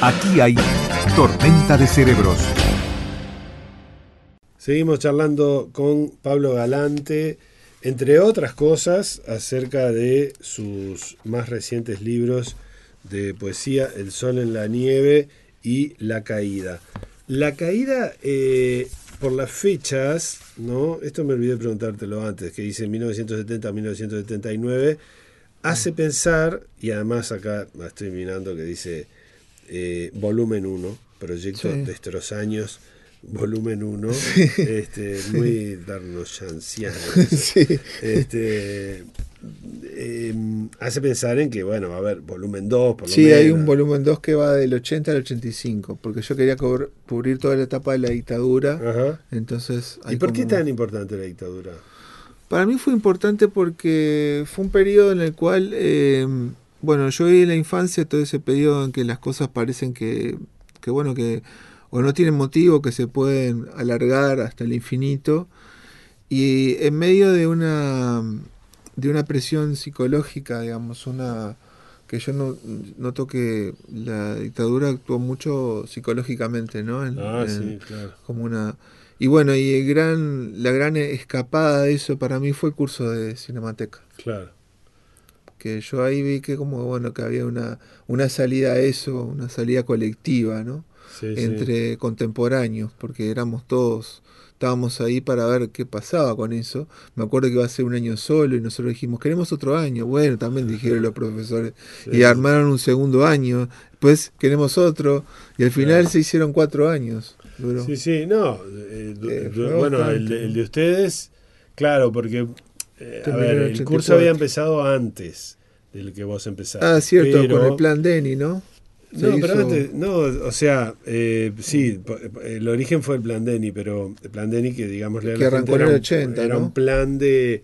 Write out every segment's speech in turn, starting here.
Aquí hay Tormenta de Cerebros. Seguimos charlando con Pablo Galante, entre otras cosas, acerca de sus más recientes libros de poesía, El sol en la nieve y La caída. La caída, por las fechas, ¿no? Esto me olvidé de preguntártelo antes, que dice 1970 a 1979, hace pensar, y además acá estoy mirando que dice volumen 1, Proyecto Destrozaños, volumen 1, sí. Muy darnoschanciano. Sí. Hace pensar en que, bueno, va a haber volumen 2, por lo sí, menos. hay un volumen 2 que va del 80 al 85, porque yo quería cubrir toda la etapa de la dictadura. Ajá. Entonces, ¿Y por qué tan importante la dictadura? Para mí fue importante porque fue un periodo en el cual, bueno, yo vi en la infancia todo ese periodo en que las cosas parecen que o no tienen motivo, que se pueden alargar hasta el infinito, y en medio de una presión psicológica, digamos, que yo noto que la dictadura actuó mucho psicológicamente, ¿no? Sí, claro. Como una... Y bueno, y la gran escapada de eso para mí fue el curso de Cinemateca. Claro. Que yo ahí vi que que había una salida a eso, una salida colectiva, ¿no? Sí, entre contemporáneos, porque estábamos ahí para ver qué pasaba con eso. Me acuerdo que iba a ser un año solo y nosotros dijimos, queremos otro año. Bueno, también dijeron los profesores. Y armaron un segundo año, después queremos otro, y al final se hicieron 4 años. Duró. Sí, no. Bueno, el de ustedes, claro, porque a ver, el curso había empezado antes del que vos empezaste. Ah, cierto, pero... con el plan Denny, ¿no? Pero antes, o sea, sí, el origen fue el plan Denny, pero el plan Denny que digamos que arrancó en el 80, era ¿no? un plan de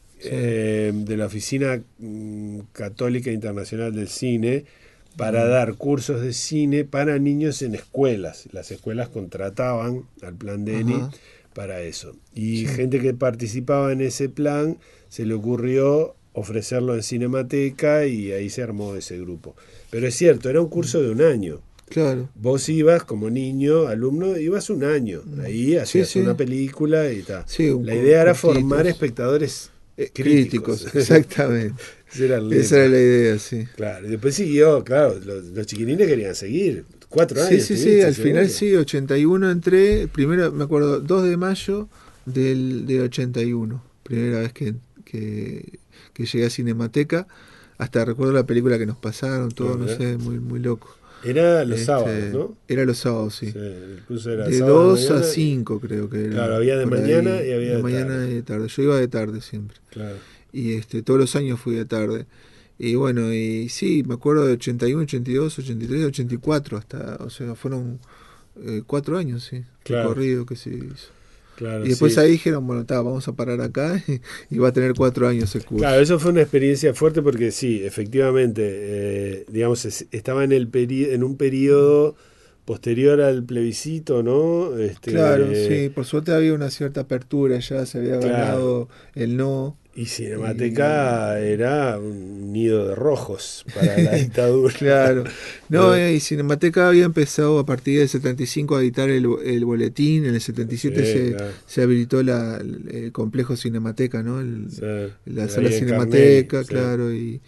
la Oficina Católica Internacional del Cine para dar cursos de cine para niños en escuelas. Las escuelas contrataban al plan Denny para eso. Y gente que participaba en ese plan se le ocurrió ofrecerlo en Cinemateca y ahí se armó ese grupo. Pero es cierto, era un curso de un año. Claro. Vos ibas como niño, alumno, ibas un año. Ahí hacías una película y tal. La idea era formar espectadores críticos. Exactamente. Esa era la idea, sí. Claro, y después siguió, claro, los chiquilines querían seguir. 4 años. Sí, al final sí, 81 entré, primero me acuerdo, 2 de mayo de 81, primera vez que llegué a Cinemateca, hasta recuerdo la película que nos pasaron, todo, no sé, muy loco. Era los sábados, ¿no? Era los sábados, sí. El curso era de sábado 2 a 5 creo que era. Claro, había de mañana ahí, y había de mañana tarde. y de tarde. Yo iba de tarde siempre. Claro. Y todos los años fui de tarde. Y bueno, y sí, me acuerdo de 81, 82, 83, 84, o sea, fueron 4 años, sí, recorrido que se hizo. Claro, y después ahí dijeron, bueno, vamos a parar acá y va a tener 4 años el curso. Claro, eso fue una experiencia fuerte porque sí, efectivamente, digamos, estaba en un periodo posterior al plebiscito, ¿no? Claro, sí, por suerte había una cierta apertura, ya se había ganado el no. Y Cinemateca era un nido de rojos para la dictadura. Claro. No, y Cinemateca había empezado a partir del 75 a editar el boletín. En el 77 se habilitó el complejo Cinemateca, ¿no? La sala Cinemateca, claro, y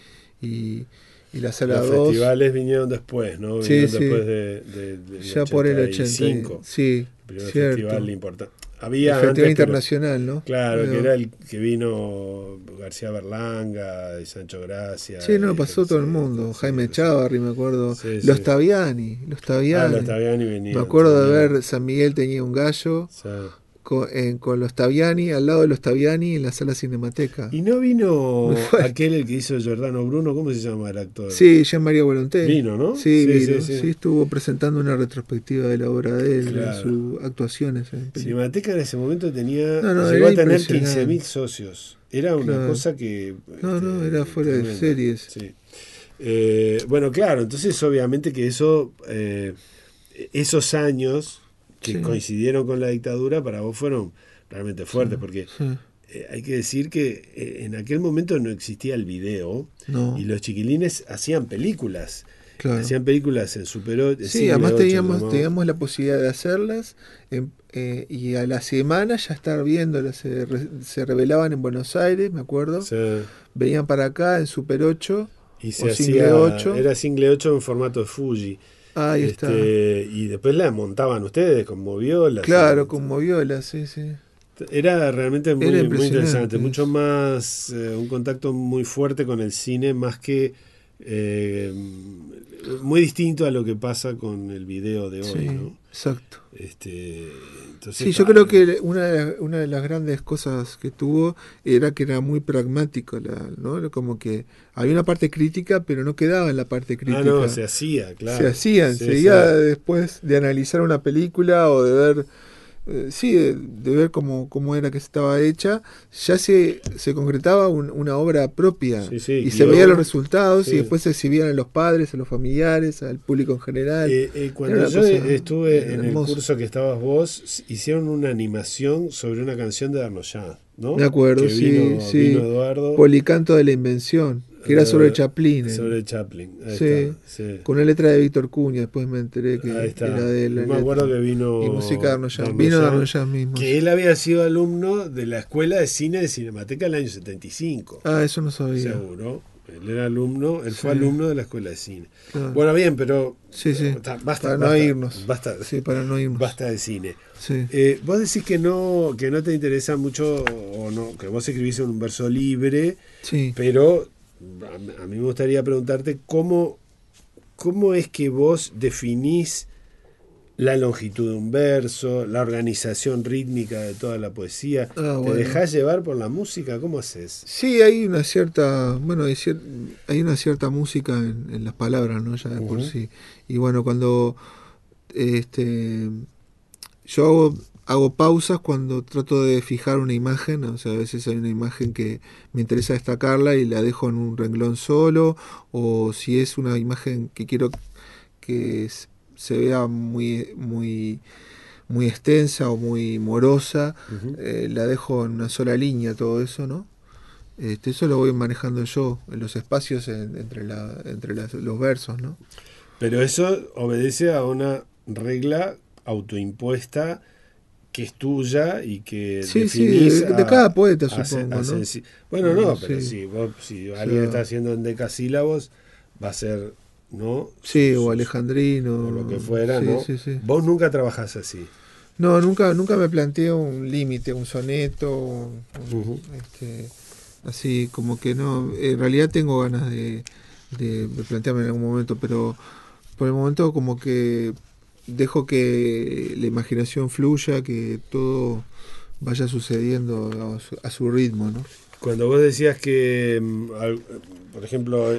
la sala 2. Los festivales vinieron después, ¿no? Vinieron después de ya por el 85. Sí, el primer cierto. festival importante. Había el Festival antes, Internacional, ¿no? Claro, que era el que vino García Berlanga y Sancho Gracia. Sí, no, pasó todo el mundo. Jaime Chávarri, me acuerdo. Los Taviani. Los Taviani venían. Me acuerdo de ver San Miguel tenía un gallo. Sí. Con los Taviani, al lado de los Taviani en la sala Cinemateca. ¿Y no vino aquel el que hizo Giordano Bruno? ¿Cómo se llama el actor? Sí, Jean-Marie Volonté. Vino, ¿no? Sí, vino. Sí, estuvo presentando una retrospectiva de la obra de él, en sus actuaciones. Cinemateca en ese momento tenía llegó a tener 15.000 socios. Era una cosa que... No, era fuera de series. Sí. Bueno, claro, entonces obviamente que eso, esos años que coincidieron con la dictadura para vos fueron realmente fuertes, porque hay que decir que en aquel momento no existía el video y los chiquilines hacían películas Claro. Hacían películas en Super 8. Sí, además teníamos la posibilidad de hacerlas y a la semana ya estar viéndolas. Se revelaban en Buenos Aires, me acuerdo. Venían para acá en Super 8 y o Single 8. Era Single 8 en formato de Fuji. Ahí está. Y después la montaban ustedes con moviolas. Claro, con moviolas, sí. Era realmente muy interesante, eso. mucho más, un contacto muy fuerte con el cine, más que muy distinto a lo que pasa con el video de hoy, sí, ¿no? Exacto. Entonces, sí, yo creo que una de las grandes cosas que tuvo era que era muy pragmático, ¿no? Como que había una parte crítica, pero no quedaba en la parte crítica. No, se hacía, claro. Se hacía, enseguida después de analizar una película o de ver de ver cómo era que estaba hecha, ya se concretaba una obra propia y se veían los resultados y después se exhibían a los padres, a los familiares, al público en general. Cuando yo estuve en el curso que estabas vos, hicieron una animación sobre una canción de Arnold, ¿no? Me acuerdo, que vino Eduardo. Policanto de la Invención, que era sobre Chaplin. Sobre Chaplin, ahí está. Con una letra de Víctor Cuña, después me enteré que era de él. Me acuerdo que vino. Y música de Arnold. Vino de Arnold mismo. Que él había sido alumno de la Escuela de Cine de Cinemateca en el año 75. Eso no sabía. Seguro. Él era alumno, fue alumno de la Escuela de Cine. Claro. Bueno, bien, pero. Para no irnos. Para no irnos. Basta de cine. Sí. Vos decís que no te interesa mucho, o no, que vos escribís en un verso libre, pero a mí me gustaría preguntarte cómo es que vos definís la longitud de un verso, la organización rítmica de toda la poesía. ¿Te dejás llevar por la música? ¿Cómo haces? Sí, hay una cierta, hay una cierta música en las palabras, ¿no? Ya de por sí. Y bueno, cuando yo hago pausas cuando trato de fijar una imagen, o sea, a veces hay una imagen que me interesa destacarla y la dejo en un renglón solo, o si es una imagen que quiero que se vea muy extensa o muy morosa, la dejo en una sola línea, todo eso, ¿no? Eso lo voy manejando yo en los espacios entre los versos, ¿no? Pero eso obedece a una regla autoimpuesta que es tuya y que definís de cada poeta, supongo, ¿no? Bueno, pero si alguien está haciendo en decasílabos, va a ser, ¿no? O alejandrino. O lo que fuera, ¿no? Vos nunca trabajás así. No, nunca me planteo un límite, un soneto, así como que no. En realidad tengo ganas de plantearme en algún momento, pero por el momento como que dejo que la imaginación fluya, que todo vaya sucediendo a su ritmo, ¿no? Cuando vos decías que, por ejemplo,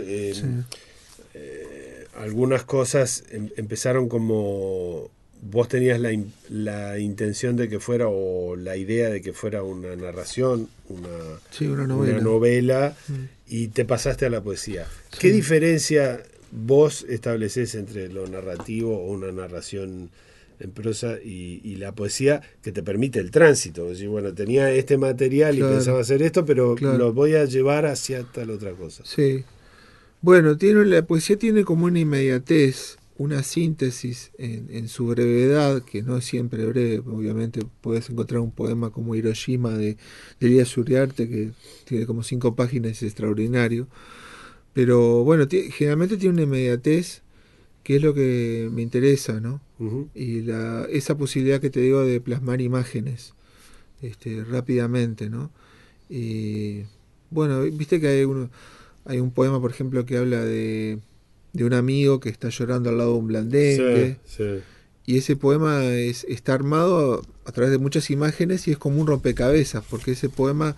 algunas cosas empezaron como vos tenías la intención de que fuera, o la idea de que fuera una narración, una novela, y te pasaste a la poesía. ¿Qué diferencia vos establecés entre lo narrativo o una narración en prosa y la poesía que te permite el tránsito? Es decir, bueno, tenía este material y pensaba hacer esto, pero lo voy a llevar hacia tal otra cosa. Sí. Bueno, la poesía tiene como una inmediatez, una síntesis en su brevedad, que no es siempre breve. Obviamente puedes encontrar un poema como Hiroshima de Elías Uriarte, que tiene como 5 páginas, es extraordinario. Pero bueno, generalmente tiene una inmediatez, que es lo que me interesa, ¿no? Y esa posibilidad que te digo de plasmar imágenes rápidamente, ¿no? Y bueno, viste que hay un poema, por ejemplo, que habla de un amigo que está llorando al lado de un blandengue. Y ese poema está armado a través de muchas imágenes y es como un rompecabezas, porque ese poema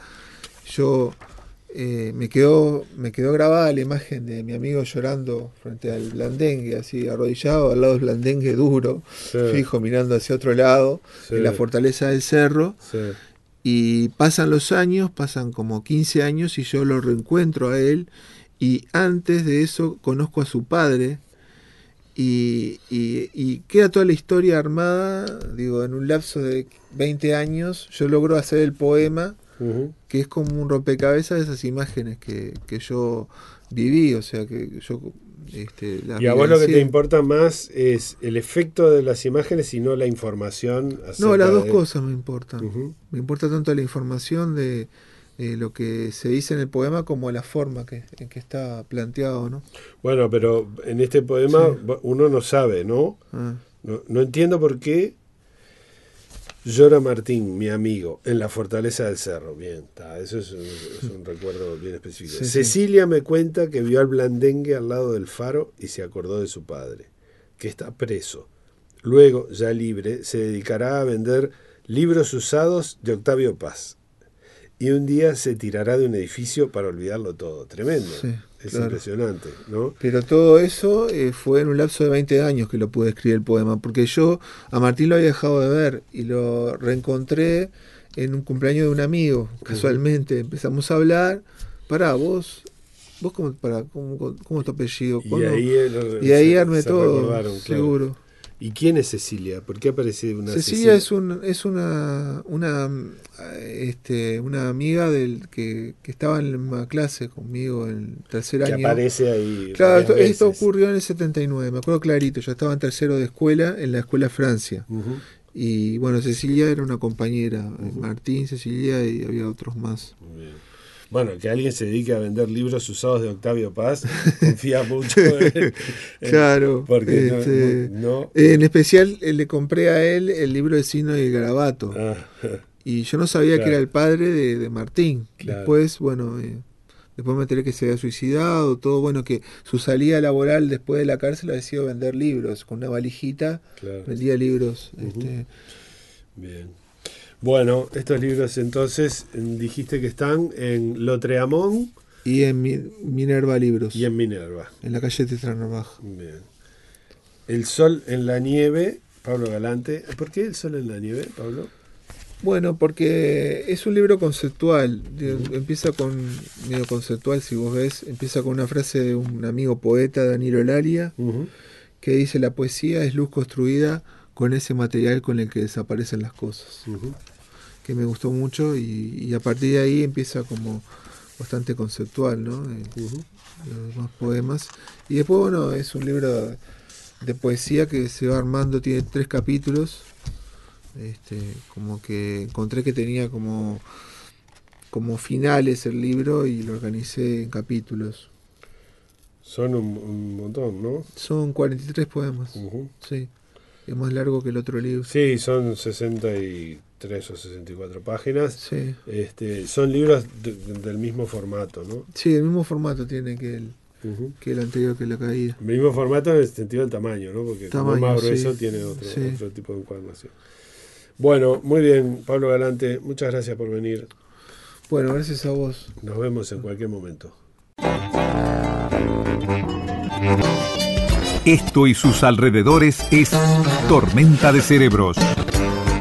me quedó grabada la imagen de mi amigo llorando frente al blandengue, así arrodillado al lado del blandengue, duro, fijo, mirando hacia otro lado, en la fortaleza del cerro. Y pasan los años, pasan como 15 años y yo lo reencuentro a él, y antes de eso conozco a su padre y queda toda la historia armada, digo, en un lapso de 20 años yo logro hacer el poema, que es como un rompecabezas de esas imágenes que yo viví, o sea, que yo Y a vos lo que te importa más es el efecto de las imágenes y no la información. No, las dos cosas me importan. Me importa tanto la información de lo que se dice en el poema como la forma en que está planteado, ¿no? Bueno, pero en este poema uno no sabe, ¿no? No entiendo por qué llora Martín, mi amigo, en la fortaleza del cerro. Bien, eso es un recuerdo bien específico. Sí, Cecilia me cuenta que vio al blandengue al lado del faro y se acordó de su padre, que está preso. Luego, ya libre, se dedicará a vender libros usados de Octavio Paz. Y un día se tirará de un edificio para olvidarlo todo. Tremendo. Sí, es impresionante, ¿no? Pero todo eso fue en un lapso de 20 años que lo pude escribir el poema, porque yo a Martín lo había dejado de ver y lo reencontré en un cumpleaños de un amigo, casualmente. Empezamos a hablar. ¿Vos cómo es tu apellido? Y ahí armé todo, seguro. Claro. ¿Y quién es Cecilia? ¿Por qué aparece una Cecilia? Es una amiga que estaba en la misma clase conmigo en tercer año. Que aparece ahí. Claro, esto ocurrió en el 79, me acuerdo clarito. Yo estaba en tercero de escuela, en la escuela Francia. Y bueno, Cecilia era una compañera. Martín, Cecilia y había otros más. Muy bien. Bueno, que alguien se dedique a vender libros usados de Octavio Paz, confía mucho claro. Porque en especial le compré a él el libro de Signo y el Garabato. Y yo no sabía que era el padre de Martín. Claro. Después, después me enteré que se había suicidado, todo, que su salida laboral después de la cárcel había sido vender libros, con una valijita, vendía libros. Bien. Bueno, estos libros entonces dijiste que están en Lotreamón. Y en Minerva Libros. Y en Minerva. En la calle Tetranarbaj. Bien. El sol en la nieve, Pablo Galante. ¿Por qué el sol en la nieve, Pablo? Bueno, porque es un libro conceptual. Empieza medio conceptual, si vos ves. Empieza con una frase de un amigo poeta, Danilo Laria, que dice: la poesía es luz construida con ese material con el que desaparecen las cosas. Que me gustó mucho y a partir de ahí empieza como bastante conceptual, ¿no? Los demás poemas. Y después, es un libro de poesía que se va armando, tiene 3 capítulos. Como que encontré que tenía como finales el libro y lo organicé en capítulos. Son un montón, ¿no? Son 43 poemas. Sí. Es más largo que el otro libro. Sí, son 63 o 64 páginas. Sí. Son libros del mismo formato, ¿no? Sí, el mismo formato tiene que el anterior, que la caída. El mismo formato en el sentido del tamaño, ¿no? Porque como más grueso tiene otro tipo de encuadernación. Bueno, muy bien, Pablo Galante, muchas gracias por venir. Bueno, gracias a vos. Nos vemos en cualquier momento. Esto y sus alrededores es Tormenta de Cerebros.